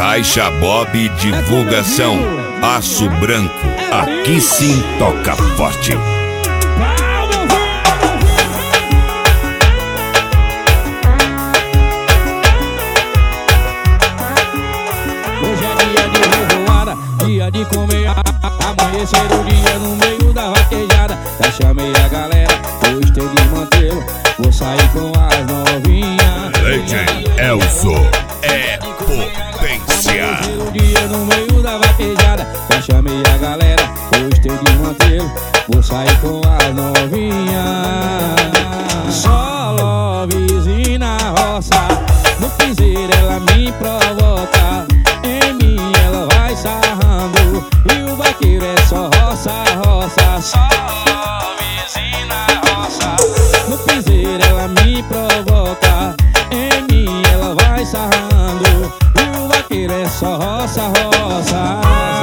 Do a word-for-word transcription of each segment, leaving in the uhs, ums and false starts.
Caixa Bob Divulgação, Aço Branco, aqui sim toca forte. Hoje é dia de revoada, dia de comer, amanhecer o dia no meio da vaquejada. Já chamei a galera, hoje tem de mantê-lo, vou sair com as novinhas. Legend Elzo é potência. Amanhecer o dia no meio da vaquejada. Já chamei a galera, hoje tem de mantê-lo, vou sair com as novinhas. Só lovezinho na roça, no piseiro ela me provoca. Em mim ela vai sarrando, e o vaqueiro é só roça, roça. Só lovezinho na roça, no piseiro ela me provoca. Em mim ela vai sarrando, e o vaqueiro é só roça, roça.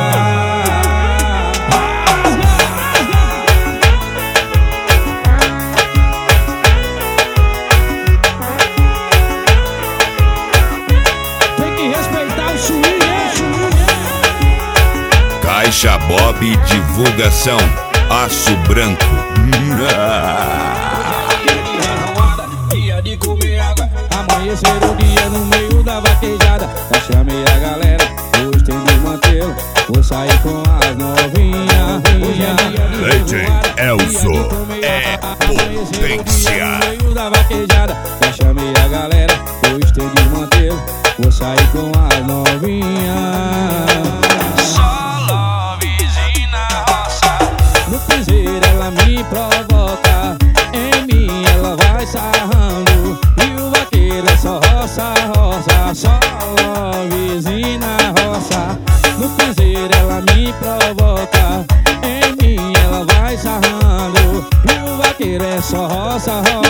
Tem que respeitar o swing. Caixa Bob Divulgação, Aço Branco. Dia de comer água, amanhecer o dia no meio da vaquejada. Já chamei a galera, hoje tem de mantê-lo, vou sair com as novinhas. Legend Elzo é potência. No meio da vaquejada. Já chamei a galera, hoje tem de mantê-lo, vou sair com as novinhas. Só lovezinho na roça, no piseiro ela me provoca. Em mim ela vai sarrando, e o vaqueiro é só roça, roça. Só lovezinho na roça, no piseiro ela me provoca. Em mim ela vai sarrando, e o vaqueiro é só roça, roça.